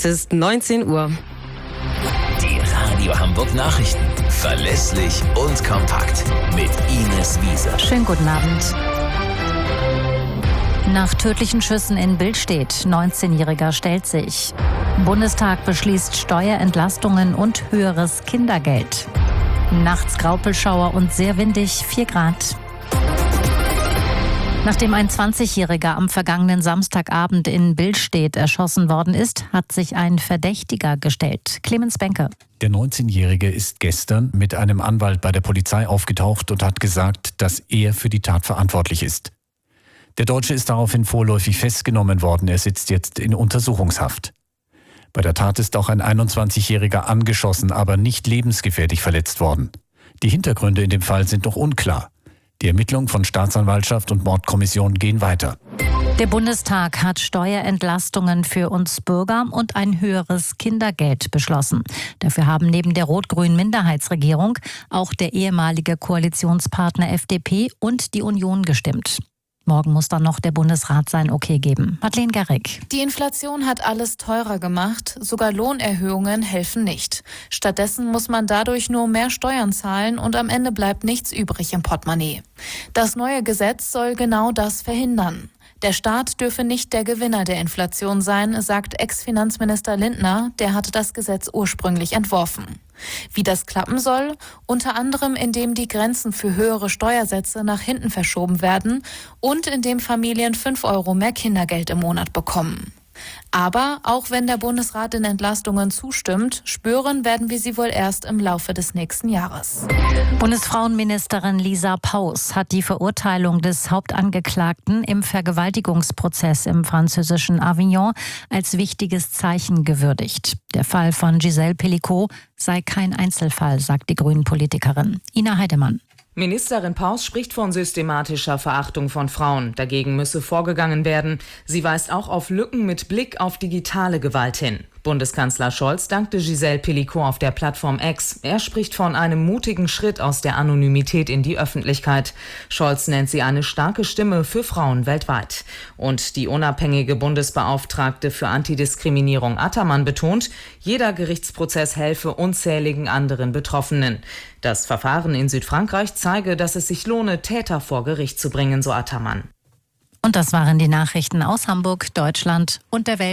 Es ist 19 Uhr. Die Radio Hamburg Nachrichten. Verlässlich und kompakt. Mit Ines Wiese. Schönen guten Abend. Nach tödlichen Schüssen in Billstedt, 19-Jähriger stellt sich. Bundestag beschließt Steuerentlastungen und höheres Kindergeld. Nachts Graupelschauer und sehr windig, 4 Grad. Nachdem ein 20-Jähriger am vergangenen Samstagabend in Billstedt erschossen worden ist, hat sich ein Verdächtiger gestellt. Clemens Benke. Der 19-Jährige ist gestern mit einem Anwalt bei der Polizei aufgetaucht und hat gesagt, dass er für die Tat verantwortlich ist. Der Deutsche ist daraufhin vorläufig festgenommen worden. Er sitzt jetzt in Untersuchungshaft. Bei der Tat ist auch ein 21-Jähriger angeschossen, aber nicht lebensgefährlich verletzt worden. Die Hintergründe in dem Fall sind noch unklar. Die Ermittlungen von Staatsanwaltschaft und Mordkommission gehen weiter. Der Bundestag hat Steuerentlastungen für uns Bürger und ein höheres Kindergeld beschlossen. Dafür haben neben der rot-grünen Minderheitsregierung auch der ehemalige Koalitionspartner FDP und die Union gestimmt. Morgen muss dann noch der Bundesrat sein Okay geben. Madeleine Garrick. Die Inflation hat alles teurer gemacht. Sogar Lohnerhöhungen helfen nicht. Stattdessen muss man dadurch nur mehr Steuern zahlen und am Ende bleibt nichts übrig im Portemonnaie. Das neue Gesetz soll genau das verhindern. Der Staat dürfe nicht der Gewinner der Inflation sein, sagt Ex-Finanzminister Lindner. Der hatte das Gesetz ursprünglich entworfen. Wie das klappen soll? Unter anderem, indem die Grenzen für höhere Steuersätze nach hinten verschoben werden und indem Familien 5 € mehr Kindergeld im Monat bekommen. Aber auch wenn der Bundesrat den Entlastungen zustimmt, spüren werden wir sie wohl erst im Laufe des nächsten Jahres. Bundesfrauenministerin Lisa Paus hat die Verurteilung des Hauptangeklagten im Vergewaltigungsprozess im französischen Avignon als wichtiges Zeichen gewürdigt. Der Fall von Gisèle Pelicot sei kein Einzelfall, sagt die Grünen-Politikerin. Ina Heidemann. Ministerin Paus spricht von systematischer Verachtung von Frauen. Dagegen müsse vorgegangen werden. Sie weist auch auf Lücken mit Blick auf digitale Gewalt hin. Bundeskanzler Scholz dankte Gisèle Pelicot auf der Plattform X. Er spricht von einem mutigen Schritt aus der Anonymität in die Öffentlichkeit. Scholz nennt sie eine starke Stimme für Frauen weltweit. Und die unabhängige Bundesbeauftragte für Antidiskriminierung Attermann betont, jeder Gerichtsprozess helfe unzähligen anderen Betroffenen. Das Verfahren in Südfrankreich zeige, dass es sich lohne, Täter vor Gericht zu bringen, so Attermann. Und das waren die Nachrichten aus Hamburg, Deutschland und der Welt.